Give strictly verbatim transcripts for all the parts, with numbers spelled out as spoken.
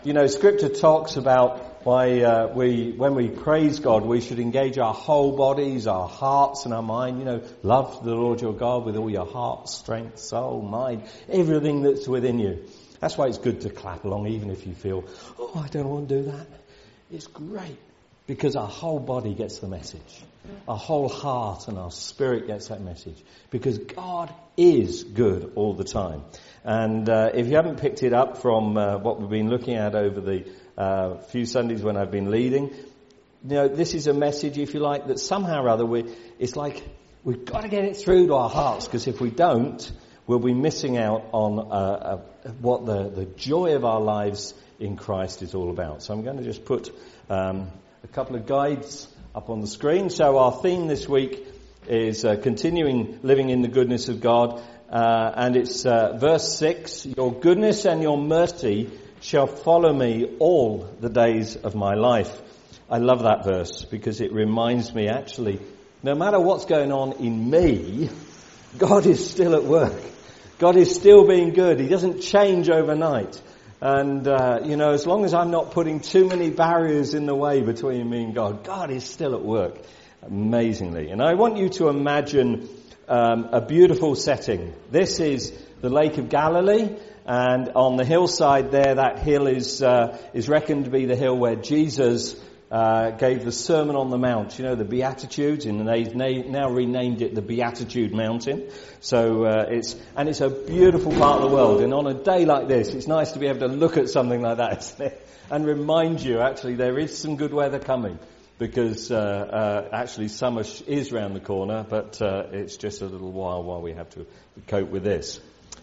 You know, Scripture talks about why uh, we, when we praise God, we should engage our whole bodies, our hearts and our mind. You know, love the Lord your God with all your heart, strength, soul, mind, everything that's within you. That's why it's good to clap along, even if you feel, oh, I don't want to do that. It's great, because our whole body gets the message. Our whole heart and our spirit gets that message. Because God is good all the time. And uh, if you haven't picked it up from uh, what we've been looking at over the uh, few Sundays when I've been leading, you know, this is a message, if you like, that somehow or other we, it's like we've got to get it through to our hearts, because if we don't, we'll be missing out on uh, uh, what the, the joy of our lives in Christ is all about. So I'm going to just put um, a couple of guides up on the screen. So our theme this week is uh, continuing living in the goodness of God. Uh, and it's uh, verse six, your goodness and your mercy shall follow me all the days of my life. I love that verse because it reminds me, actually, no matter what's going on in me, God is still at work. God is still being good. He doesn't change overnight. And, uh, you know, as long as I'm not putting too many barriers in the way between me and God, God is still at work, amazingly. And I want you to imagine Um, a beautiful setting. This is the Lake of Galilee, and on the hillside there, that hill is uh, is reckoned to be the hill where Jesus uh, gave the Sermon on the Mount. You know, the Beatitudes, and they've na- now renamed it the Beatitude Mountain. So uh, it's and it's a beautiful part of the world. And on a day like this, it's nice to be able to look at something like that, isn't it? And remind you, actually, there is some good weather coming. Because uh, uh, actually summer is round the corner, but uh, it's just a little while while we have to cope with this.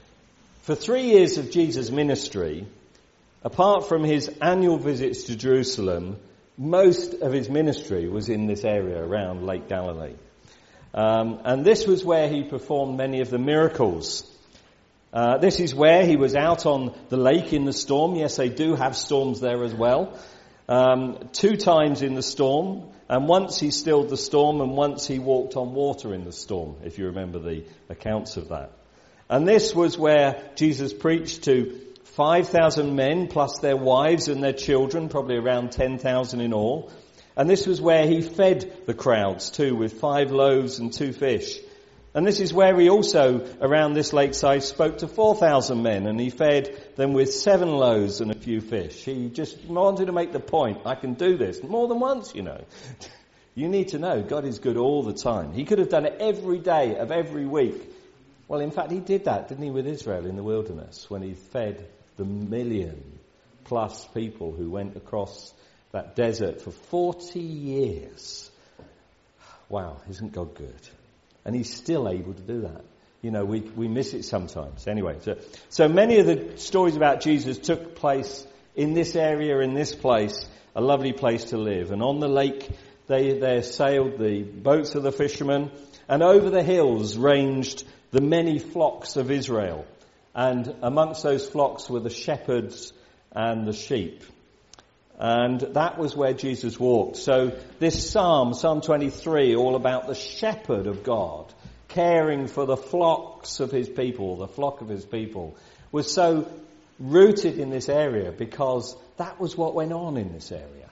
For three years of Jesus' ministry, apart from his annual visits to Jerusalem, most of his ministry was in this area around Lake Galilee. Um, and this was where he performed many of the miracles. Uh, this is where he was out on the lake in the storm. Yes, they do have storms there as well. Um, two times in the storm, and once he stilled the storm, and once he walked on water in the storm, if you remember the accounts of that. And this was where Jesus preached to five thousand men, plus their wives and their children, probably around ten thousand in all. And this was where he fed the crowds too, with five loaves and two fish. And this is where he also, around this lakeside, spoke to four thousand men, and he fed them with seven loaves and a few fish. He just wanted to make the point, I can do this more than once, you know. You need to know, God is good all the time. He could have done it every day of every week. Well, in fact, he did that, didn't he, with Israel in the wilderness, when he fed the million plus people who went across that desert for forty years. Wow, isn't God good? And he's still able to do that. You know, we we miss it sometimes. Anyway, so, so many of the stories about Jesus took place in this area, in this place, a lovely place to live. And on the lake, they there sailed the boats of the fishermen, and over the hills ranged the many flocks of Israel. And amongst those flocks were the shepherds and the sheep. And that was where Jesus walked. So this psalm, Psalm twenty-three, all about the shepherd of God, caring for the flocks of his people, the flock of his people, was so rooted in this area because that was what went on in this area.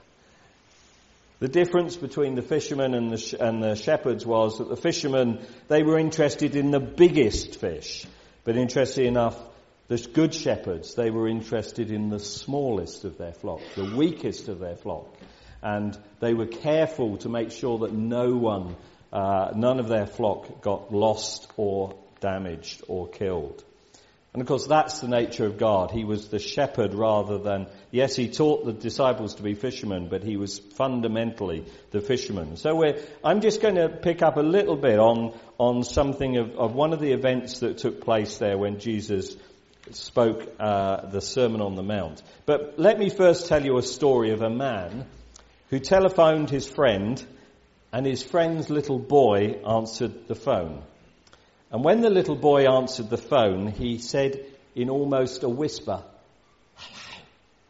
The difference between the fishermen and the, sh- and the shepherds was that the fishermen, they were interested in the biggest fish. But interestingly enough, the good shepherds, they were interested in the smallest of their flock, the weakest of their flock. And they were careful to make sure that no one, uh, none of their flock got lost or damaged or killed. And of course, that's the nature of God. He was the shepherd rather than, yes, he taught the disciples to be fishermen, but he was fundamentally the fisherman. So we're, I'm just going to pick up a little bit on, on something of, of one of the events that took place there when Jesus spoke uh, the Sermon on the Mount. But let me first tell you a story of a man who telephoned his friend, and his friend's little boy answered the phone. And when the little boy answered the phone, he said in almost a whisper, "Hello."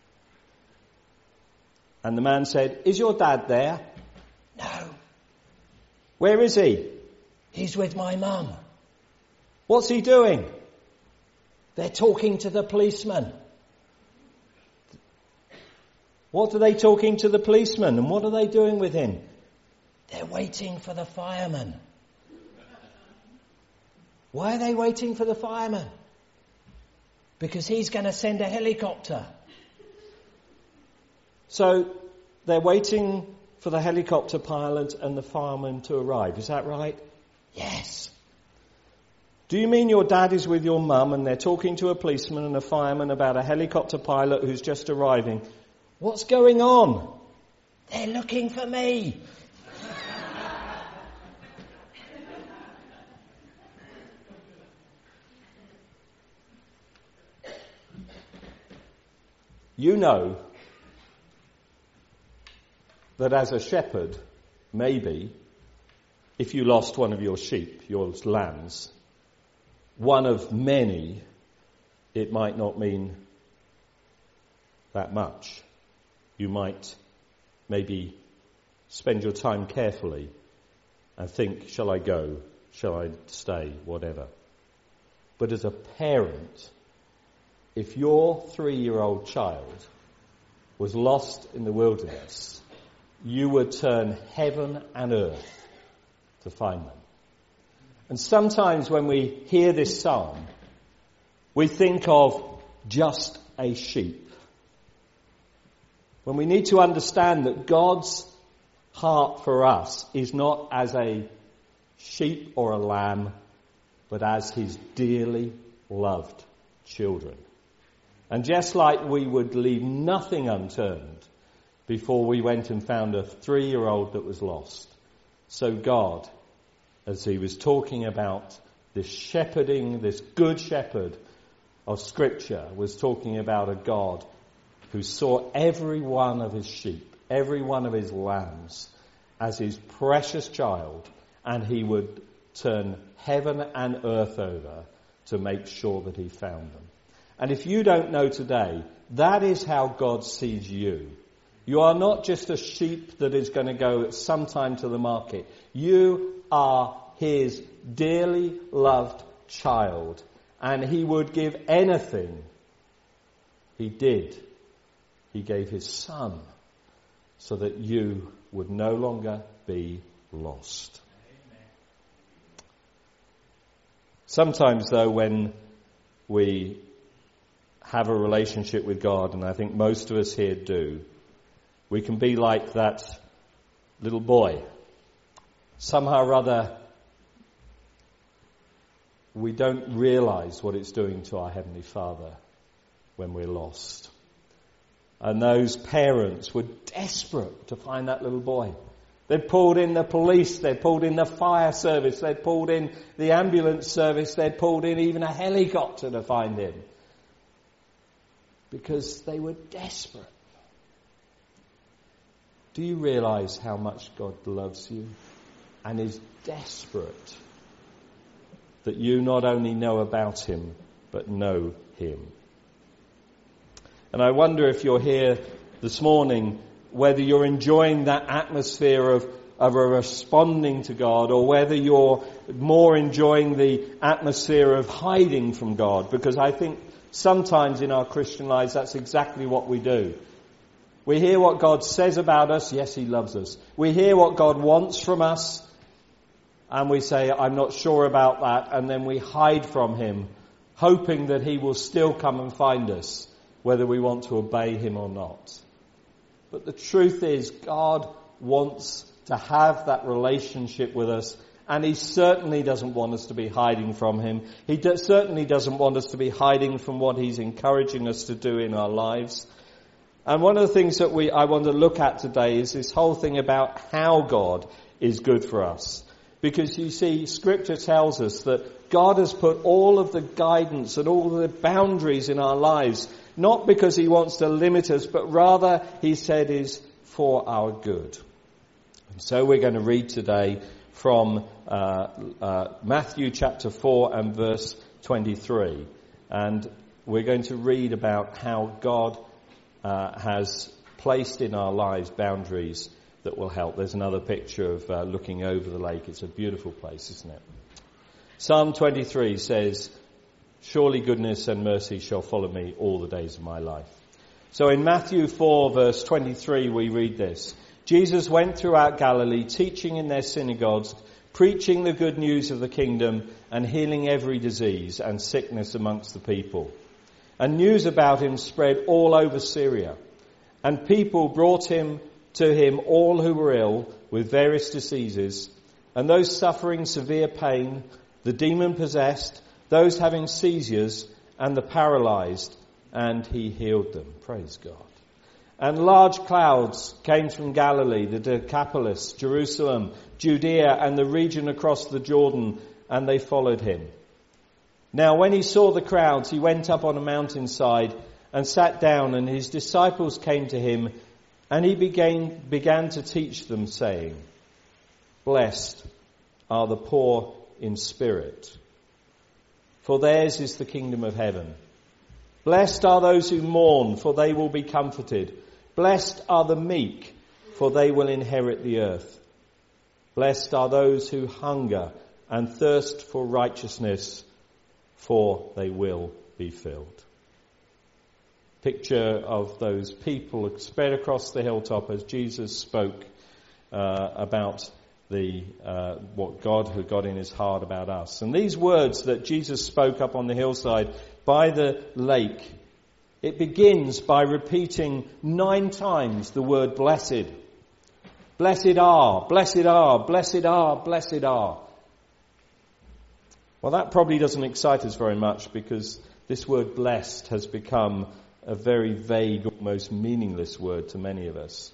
And the man said, "Is your dad there?" "No." "Where is he?" "He's with my mum." "What's he doing?" "They're talking to the policeman." What are they talking to the policeman? And what are they doing with him? They're waiting for the fireman. Why are they waiting for the fireman? Because he's going to send a helicopter. So they're waiting for the helicopter pilot and the fireman to arrive. Is that right? Yes. Do you mean your dad is with your mum and they're talking to a policeman and a fireman about a helicopter pilot who's just arriving? What's going on? They're looking for me. You know that as a shepherd, maybe, if you lost one of your sheep, your lambs, one of many, it might not mean that much. You might maybe spend your time carefully and think, shall I go? Shall I stay? Whatever. But as a parent, if your three-year-old child was lost in the wilderness, you would turn heaven and earth to find them. And sometimes when we hear this psalm, we think of just a sheep. When we need to understand that God's heart for us is not as a sheep or a lamb, but as his dearly loved children. And just like we would leave nothing unturned before we went and found a three-year-old that was lost, so God, as he was talking about this shepherding, this good shepherd of Scripture, was talking about a God who saw every one of his sheep, every one of his lambs as his precious child, and he would turn heaven and earth over to make sure that he found them. And if you don't know today, that is how God sees you. You are not just a sheep that is going to go sometime to the market. You are his dearly loved child. And he would give anything. He did. He gave his son so that you would no longer be lost. Amen. Sometimes, though, when we have a relationship with God, and I think most of us here do, we can be like that little boy. Somehow or other, we don't realize what it's doing to our Heavenly Father when we're lost. And those parents were desperate to find that little boy. They'd pulled in the police, they'd pulled in the fire service, they'd pulled in the ambulance service, they'd pulled in even a helicopter to find him. Because they were desperate. Do you realize how much God loves you and is desperate that you not only know about him, but know him? And I wonder if you're here this morning, whether you're enjoying that atmosphere of, of a responding to God, or whether you're more enjoying the atmosphere of hiding from God, because I think sometimes in our Christian lives that's exactly what we do. We hear what God says about us. Yes, he loves us. We hear what God wants from us, and we say, I'm not sure about that, and then we hide from him, hoping that he will still come and find us, whether we want to obey him or not. But the truth is, God wants to have that relationship with us, and he certainly doesn't want us to be hiding from him. He do- certainly doesn't want us to be hiding from what he's encouraging us to do in our lives. And one of the things that we I want to look at today is this whole thing about how God is good for us. Because you see, Scripture tells us that God has put all of the guidance and all the boundaries in our lives, not because he wants to limit us, but rather, he said, is for our good. And so we're going to read today from uh, uh, Matthew chapter four and verse twenty-three. And we're going to read about how God uh, has placed in our lives boundaries that will help. There's another picture of uh, looking over the lake. It's a beautiful place, isn't it? Psalm twenty-three says, surely goodness and mercy shall follow me all the days of my life. So in Matthew four verse twenty-three we read this. Jesus went throughout Galilee, teaching in their synagogues, preaching the good news of the kingdom and healing every disease and sickness amongst the people. And news about him spread all over Syria. And people brought him to him all who were ill with various diseases, and those suffering severe pain, the demon-possessed, those having seizures, and the paralyzed, and he healed them. Praise God. And large clouds came from Galilee, the Decapolis, Jerusalem, Judea, and the region across the Jordan, and they followed him. Now when he saw the crowds, he went up on a mountainside and sat down, and his disciples came to him, and he began, began to teach them, saying, Blessed are the poor in spirit, for theirs is the kingdom of heaven. Blessed are those who mourn, for they will be comforted. Blessed are the meek, for they will inherit the earth. Blessed are those who hunger and thirst for righteousness, for they will be filled. Picture of those people spread across the hilltop as Jesus spoke uh, about the uh, what God had got in his heart about us. And these words that Jesus spoke up on the hillside by the lake, it begins by repeating nine times the word blessed. Blessed are, blessed are, blessed are, blessed are. Well, that probably doesn't excite us very much, because this word blessed has become a very vague, almost meaningless word to many of us.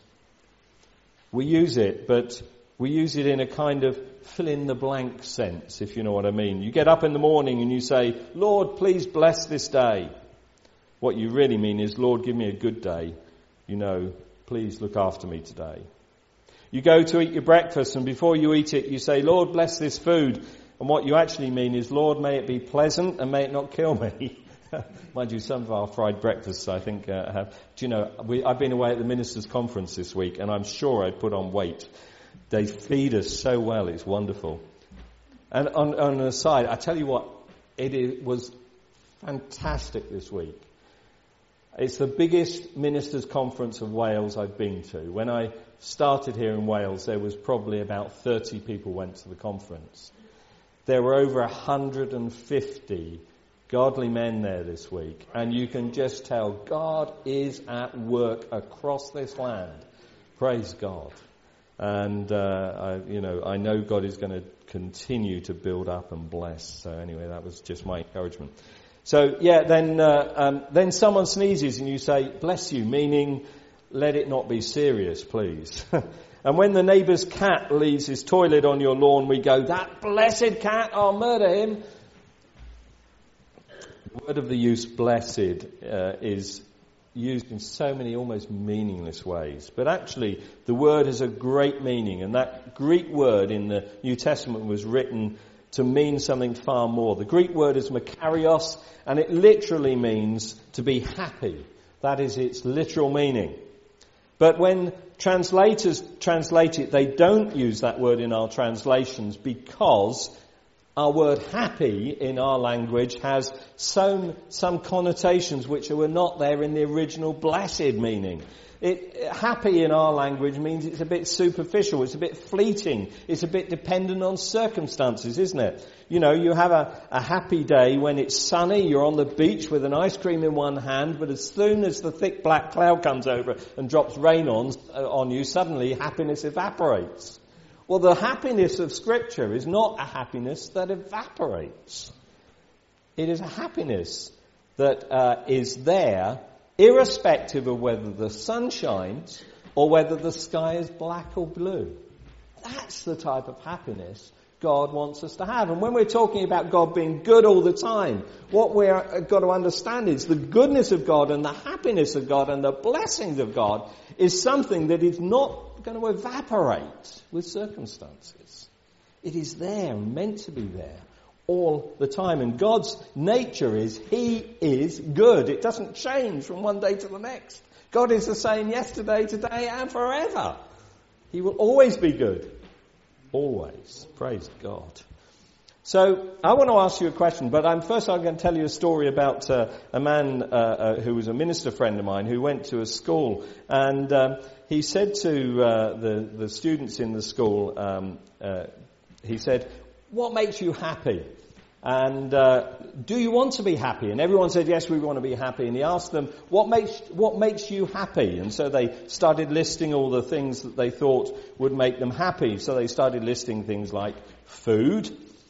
We use it, but we use it in a kind of fill-in-the-blank sense, if you know what I mean. You get up in the morning and you say, Lord, please bless this day. What you really mean is, Lord, give me a good day. You know, please look after me today. You go to eat your breakfast, and before you eat it, you say, Lord, bless this food. And what you actually mean is, Lord, may it be pleasant and may it not kill me. Mind you, some of our fried breakfasts, I think, uh, have... Do you know, we, I've been away at the ministers' conference this week, and I'm sure I'd put on weight. They feed us so well, it's wonderful. And on, on an aside, I tell you what, it is, was fantastic this week. It's the biggest ministers' conference of Wales I've been to. When I started here in Wales, there was probably about thirty people went to the conference. There were over one hundred fifty godly men there this week, and you can just tell God is at work across this land. Praise God. And, uh, I, you know, I know God is going to continue to build up and bless. So anyway, that was just my encouragement. So, yeah, then uh, um, then someone sneezes and you say, bless you, meaning let it not be serious, please. And when the neighbour's cat leaves his toilet on your lawn, we go, that blessed cat, I'll murder him. The word of the use blessed uh, is used in so many almost meaningless ways. But actually, the word has a great meaning. And that Greek word in the New Testament was written to mean something far more. The Greek word is makarios, and it literally means to be happy. That is its literal meaning. But when translators translate it, they don't use that word in our translations, because our word happy in our language has some, some connotations which were not there in the original blessed meaning. It, happy in our language means it's a bit superficial, it's a bit fleeting, it's a bit dependent on circumstances, isn't it? You know, you have a, a happy day when it's sunny, you're on the beach with an ice cream in one hand, but as soon as the thick black cloud comes over and drops rain on, uh, on you, suddenly happiness evaporates. Well, the happiness of Scripture is not a happiness that evaporates. It is a happiness that uh, is there irrespective of whether the sun shines or whether the sky is black or blue. That's the type of happiness God wants us to have. And when we're talking about God being good all the time, what we've got to understand is the goodness of God and the happiness of God and the blessings of God is something that is not going to evaporate with circumstances. It is there, meant to be there, all the time. And God's nature is He is good. It doesn't change from one day to the next. God is the same yesterday, today, and forever. He will always be good. Always. Praise God. So I want to ask you a question, but I'm, first I'm going to tell you a story about uh, a man uh, uh, who was a minister friend of mine who went to a school, and um, he said to uh, the, the students in the school, um, uh, he said, "What makes you happy? And uh, do you want to be happy?" And everyone said, "Yes, we want to be happy." And he asked them, what makes what makes you happy? And so they started listing all the things that they thought would make them happy. So they started listing things like food.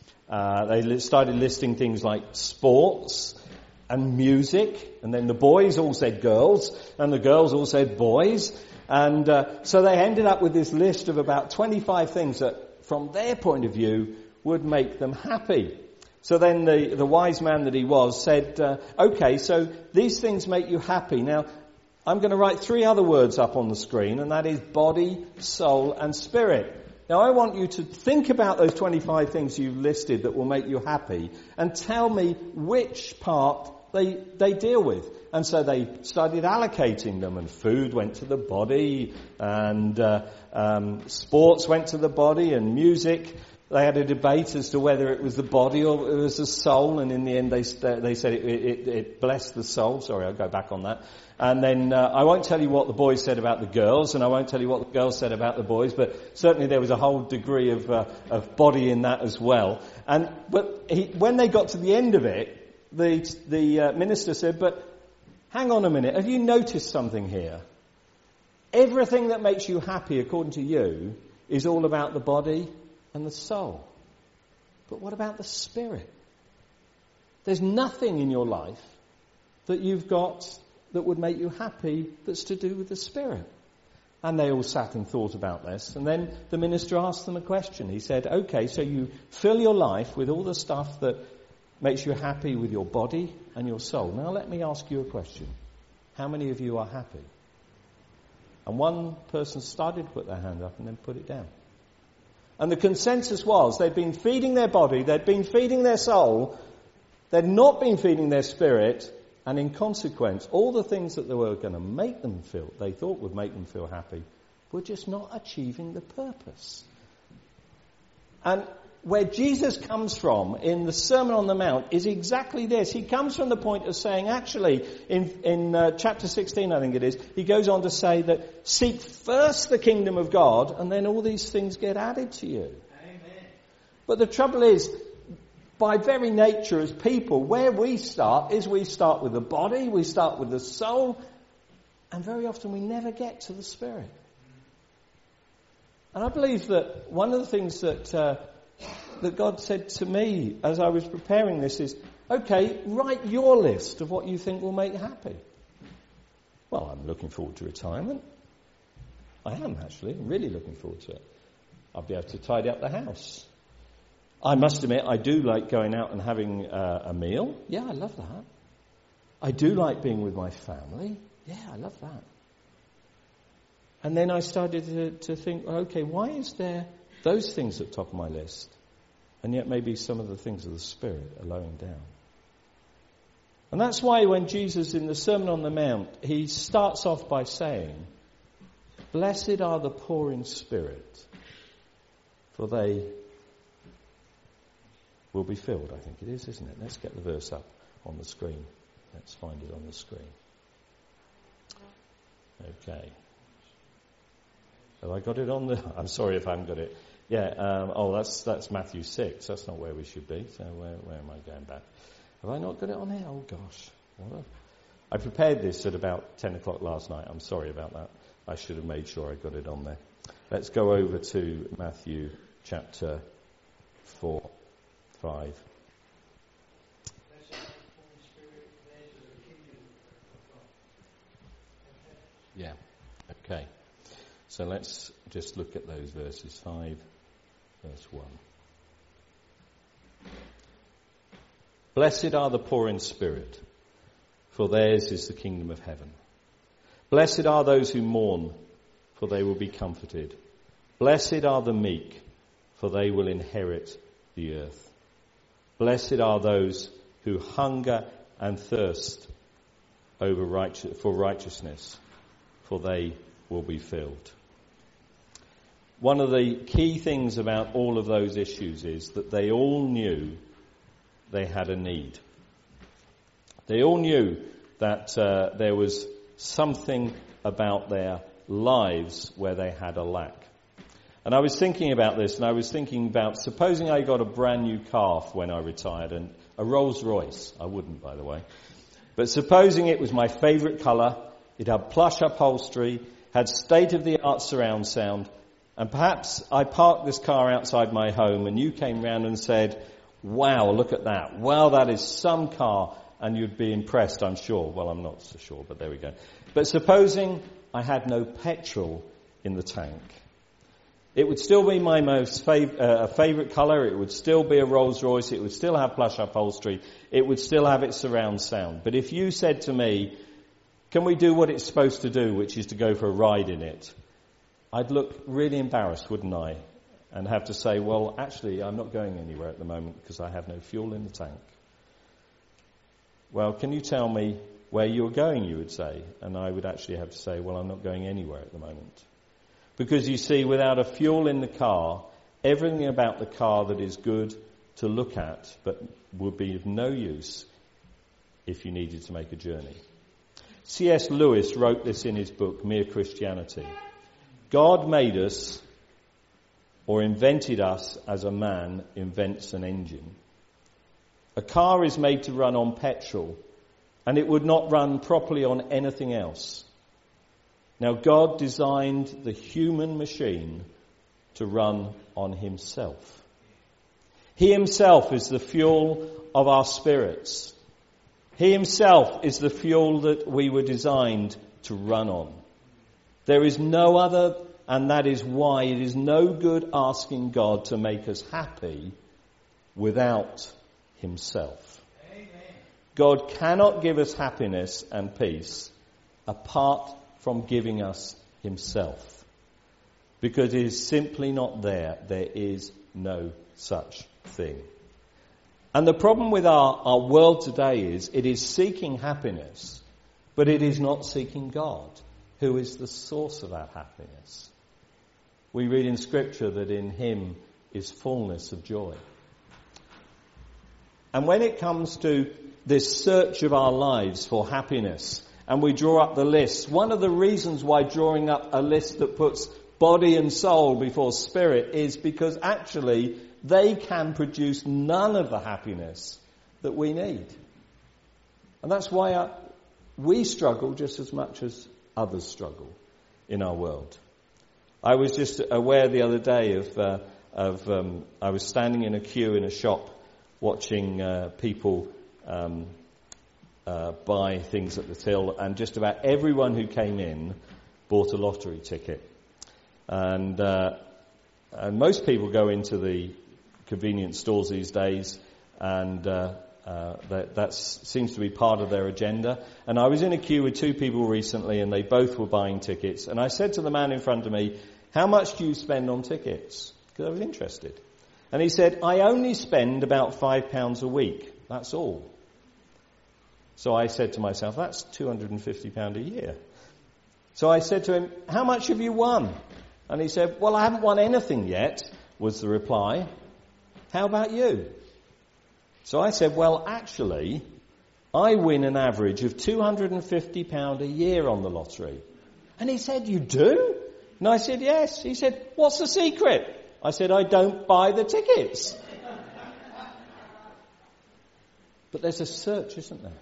Uh, they li- started listing things like sports and music. And then the boys all said girls, and the girls all said boys. And uh, so they ended up with this list of about twenty-five things that, from their point of view, would make them happy. So then the, the wise man that he was said, uh, okay, so these things make you happy. Now, I'm going to write three other words up on the screen, and that is body, soul, and spirit. Now, I want you to think about those twenty-five things you've listed that will make you happy, and tell me which part they they deal with. And so they started allocating them, and food went to the body, and uh, um, sports went to the body, and music. They had a debate as to whether it was the body or it was the soul, and in the end they they said it, it, it blessed the soul. Sorry, I'll go back on that. And then uh, I won't tell you what the boys said about the girls, and I won't tell you what the girls said about the boys, but certainly there was a whole degree of uh, of body in that as well. And but he, when they got to the end of it, the the uh, minister said, "But hang on a minute, have you noticed something here? Everything that makes you happy, according to you, is all about the body and the soul. But what about the spirit? There's nothing in your life that you've got that would make you happy that's to do with the spirit." And they all sat and thought about this. And then the minister asked them a question. He said, okay, so you fill your life with all the stuff that makes you happy with your body and your soul. Now let me ask you a question. How many of you are happy? And one person started to put their hand up and then put it down. And the consensus was they'd been feeding their body, they'd been feeding their soul, they'd not been feeding their spirit, and in consequence, all the things that they were going to make them feel, they thought would make them feel happy, were just not achieving the purpose. And where Jesus comes from in the Sermon on the Mount is exactly this. He comes from the point of saying, actually, in, in uh, chapter sixteen, I think it is, he goes on to say that seek first the kingdom of God, and then all these things get added to you. Amen. But the trouble is, by very nature as people, where we start is we start with the body, we start with the soul, and very often we never get to the spirit. And I believe that one of the things that uh, that God said to me as I was preparing this is, okay, write your list of what you think will make you happy. Well, I'm looking forward to retirement. I am, actually. I'm really looking forward to it. I'll be able to tidy up the house. I must admit, I do like going out and having uh, a meal. Yeah, I love that. I do like being with my family. Yeah, I love that. And then I started to, to think, okay, why is there those things at the top of my list, and yet maybe some of the things of the Spirit are lowing down? And that's why when Jesus, in the Sermon on the Mount, he starts off by saying, "Blessed are the poor in spirit, for they will be filled." I think it is, isn't it? Let's get the verse up on the screen. Let's find it on the screen. Okay. Have I got it on the... I'm sorry if I haven't got it. Yeah, um, oh, that's that's Matthew six. That's not where we should be. So where, where am I going back? Have I not got it on there? Oh, gosh. What a... I prepared this at about ten o'clock last night. I'm sorry about that. I should have made sure I got it on there. Let's go over to Matthew chapter four, five. Yeah, okay. So let's just look at those verses. five, verse one. Blessed are the poor in spirit, for theirs is the kingdom of heaven. Blessed are those who mourn, for they will be comforted. Blessed are the meek, for they will inherit the earth. Blessed are those who hunger and thirst over righteous, for righteousness, for they will be filled. one of the key things about all of those issues is that they all knew they had a need. They all knew that uh, there was something about their lives where they had a lack. And I was thinking about this, and I was thinking about, supposing I got a brand new car when I retired, and a Rolls Royce. I wouldn't, by the way. But supposing it was my favourite colour, it had plush upholstery, had state-of-the-art surround sound, and perhaps I parked this car outside my home, and you came round and said, wow, look at that. Wow, that is some car. And you'd be impressed, I'm sure. Well, I'm not so sure, but there we go. But supposing I had no petrol in the tank, it would still be my most fav- uh, favourite colour. It would still be a Rolls Royce. It would still have plush upholstery. It would still have its surround sound. But if you said to me, can we do what it's supposed to do, which is to go for a ride in it, I'd look really embarrassed, wouldn't I? And have to say, well, actually, I'm not going anywhere at the moment because I have no fuel in the tank. Well, can you tell me where you're going, you would say. And I would actually have to say, well, I'm not going anywhere at the moment. Because you see, without a fuel in the car, everything about the car that is good to look at, but would be of no use if you needed to make a journey. C S Lewis wrote this in his book, Mere Christianity. God made us, or invented us as a man invents an engine. A car is made to run on petrol, and it would not run properly on anything else. Now, God designed the human machine to run on himself. He himself is the fuel of our spirits. He himself is the fuel that we were designed to run on. There is no other, and that is why it is no good asking God to make us happy without himself. Amen. God cannot give us happiness and peace apart from giving us himself. Because it is simply not there. There is no such thing. And the problem with our, our world today is it is seeking happiness, but it is not seeking God, who is the source of that happiness. We read in Scripture that in him is fullness of joy. And when it comes to this search of our lives for happiness, and we draw up the list, one of the reasons why drawing up a list that puts body and soul before spirit is because actually they can produce none of the happiness that we need. And that's why I, we struggle just as much as others struggle in our world. I was just aware the other day of, uh, of um, I was standing in a queue in a shop watching uh, people um, uh, buy things at the till, and just about everyone who came in bought a lottery ticket. And, uh, and most people go into the convenience stores these days, and uh, uh, that that's, seems to be part of their agenda. And I was in a queue with two people recently, and they both were buying tickets. And I said to the man in front of me, how much do you spend on tickets? Because I was interested. And he said, I only spend about five pounds a week. That's all. So I said to myself, that's two hundred fifty pounds a year. So I said to him, how much have you won? And he said, well, I haven't won anything yet, was the reply. How about you? So I said, well, actually, I win an average of two hundred fifty pounds a year on the lottery. And he said, you do? And I said, yes. He said, what's the secret? I said, I don't buy the tickets. But there's a search, isn't there?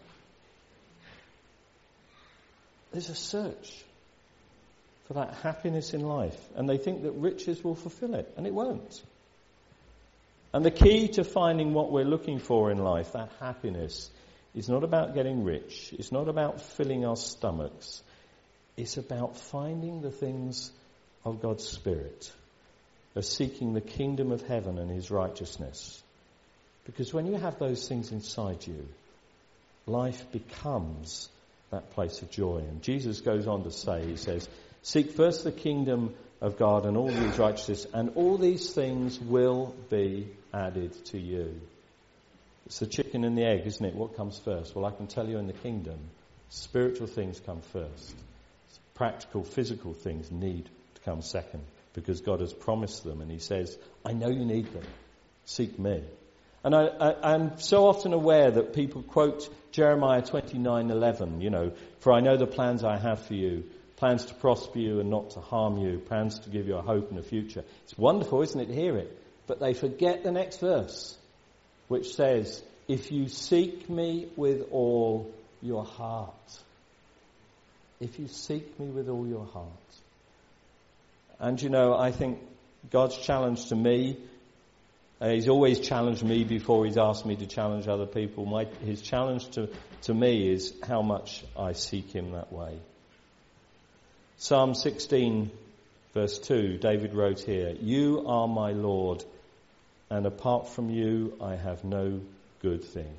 There's a search for that happiness in life. And they think that riches will fulfill it. And it won't. And the key to finding what we're looking for in life, that happiness, is not about getting rich. It's not about filling our stomachs. It's about finding the things of God's Spirit, of seeking the kingdom of heaven and his righteousness. Because when you have those things inside you, life becomes that place of joy. And Jesus goes on to say, he says, seek first the kingdom of God and all his righteousness, and all these things will be added to you. It's the chicken and the egg, isn't it? What comes first? Well, I can tell you in the kingdom, spiritual things come first. Practical, physical things need to come second. because God has promised them, and he says, I know you need them. Seek me. And I, I, I'm so often aware that people quote Jeremiah twenty-nine eleven, you know, for I know the plans I have for you, plans to prosper you and not to harm you, plans to give you a hope and a future. It's wonderful, isn't it, to hear it? But they forget the next verse, which says, if you seek me with all your heart. If you seek me with all your heart. And you know, I think God's challenge to me, uh, he's always challenged me before he's asked me to challenge other people. My, his challenge to, to me is how much I seek him that way. Psalm sixteen, verse two, David wrote here, you are my Lord, and apart from you I have no good thing.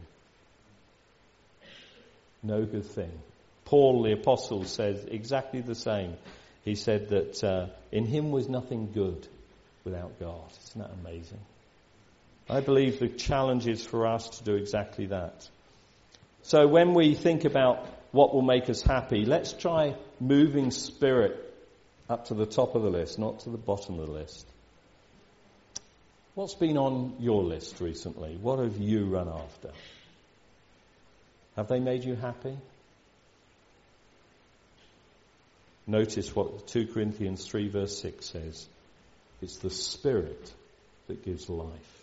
No good thing. Paul the Apostle says exactly the same. He said that uh, in him was nothing good without God. Isn't that amazing? I believe the challenge is for us to do exactly that. So when we think about what will make us happy, let's try moving spirit up to the top of the list, not to the bottom of the list. What's been on your list recently? What have you run after? Have they made you happy? Notice what two Corinthians three verse six says. It's the Spirit that gives life.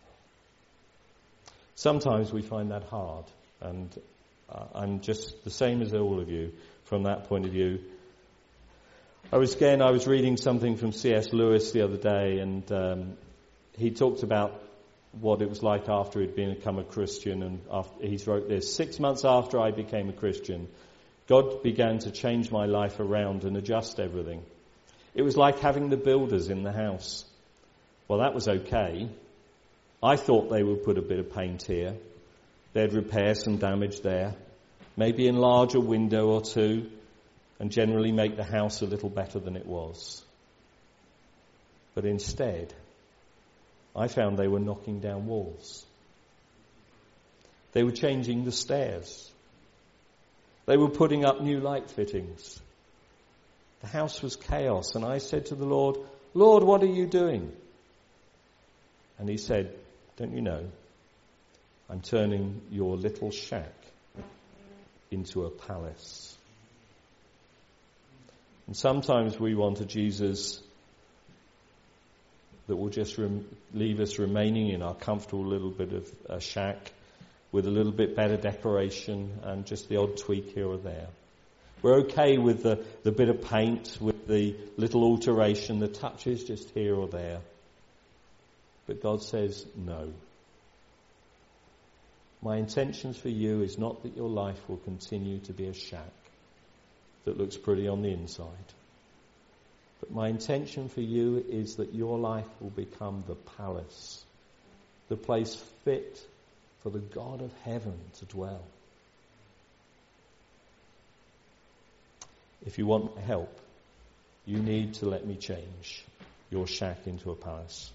Sometimes we find that hard, and uh, I'm just the same as all of you from that point of view. I was again, I was reading something from C S Lewis the other day, and um, he talked about what it was like after he'd become a Christian, and after, he's wrote this, six months after I became a Christian, God began to change my life around and adjust everything. It was like having the builders in the house. Well, that was okay. I thought they would put a bit of paint here. They'd repair some damage there. Maybe enlarge a window or two and generally make the house a little better than it was. But instead, I found they were knocking down walls. They were changing the stairs. They were putting up new light fittings. The house was chaos, and I said to the Lord, Lord, what are you doing? And he said, don't you know, I'm turning your little shack into a palace. And sometimes we want a Jesus that will just rem- leave us remaining in our comfortable little bit of a shack with a little bit better decoration and just the odd tweak here or there. We're okay with the, the bit of paint, with the little alteration, the touches just here or there. But God says, no. My intentions for you is not that your life will continue to be a shack that looks pretty on the inside. But my intention for you is that your life will become the palace, the place fit for the God of heaven to dwell. If you want help, you need to let me change your shack into a palace.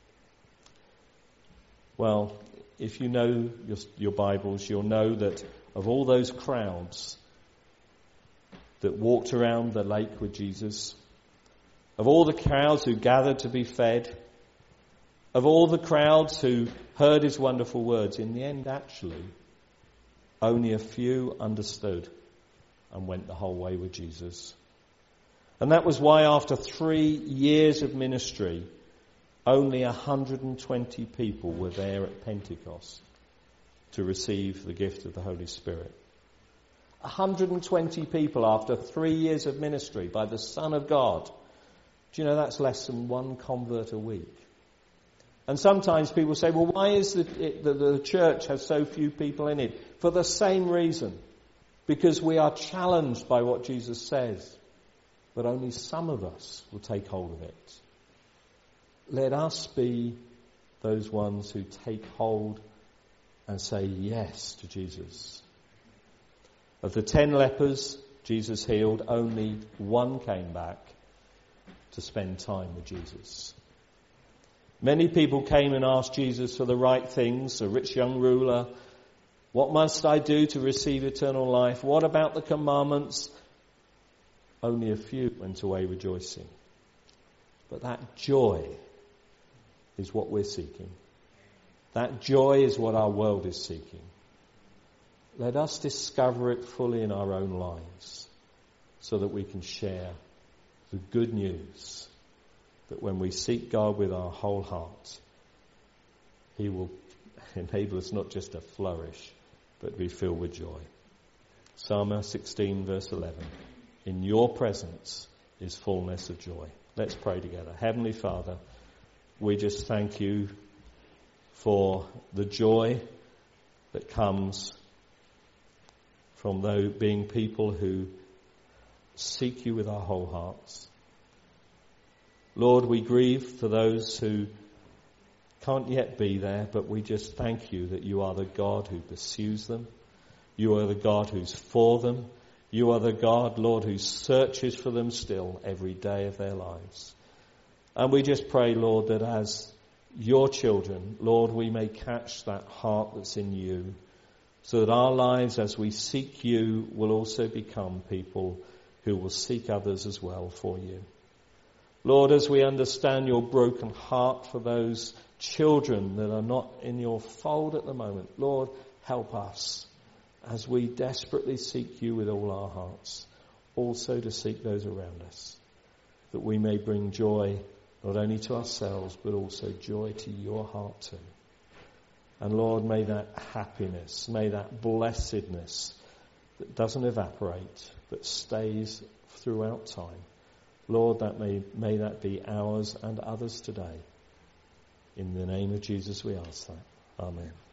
Well, if you know your, your Bibles, you'll know that of all those crowds that walked around the lake with Jesus, of all the crowds who gathered to be fed, of all the crowds who heard his wonderful words, in the end, actually, only a few understood and went the whole way with Jesus. And that was why after three years of ministry, only one hundred twenty people were there at Pentecost to receive the gift of the Holy Spirit. one hundred twenty people after three years of ministry by the Son of God. Do you know that's less than one convert a week? And sometimes people say, well, why is it that the church has so few people in it? For the same reason. Because we are challenged by what Jesus says. But only some of us will take hold of it. Let us be those ones who take hold and say yes to Jesus. Of the ten lepers Jesus healed, only one came back to spend time with Jesus. Many people came and asked Jesus for the right things. A rich young ruler, what must I do to receive eternal life? What about the commandments? Only a few went away rejoicing. But that joy is what we're seeking. That joy is what our world is seeking. Let us discover it fully in our own lives so that we can share the good news that when we seek God with our whole heart, He will enable us not just to flourish, but to be filled with joy. Psalm sixteen verse eleven. In your presence is fullness of joy. Let's pray together. Heavenly Father, we just thank you for the joy that comes from those being people who seek you with our whole hearts. Lord, we grieve for those who can't yet be there, but we just thank you that you are the God who pursues them. You are the God who's for them. You are the God, Lord, who searches for them still every day of their lives. And we just pray, Lord, that as your children, Lord, we may catch that heart that's in you, so that our lives as we seek you will also become people who will seek others as well for you. Lord, as we understand your broken heart for those children that are not in your fold at the moment, Lord, help us as we desperately seek you with all our hearts, also to seek those around us, that we may bring joy not only to ourselves, but also joy to your heart too. And Lord, may that happiness, may that blessedness that doesn't evaporate, but stays throughout time, Lord, that may, may that be ours and others today. In the name of Jesus we ask that. Amen.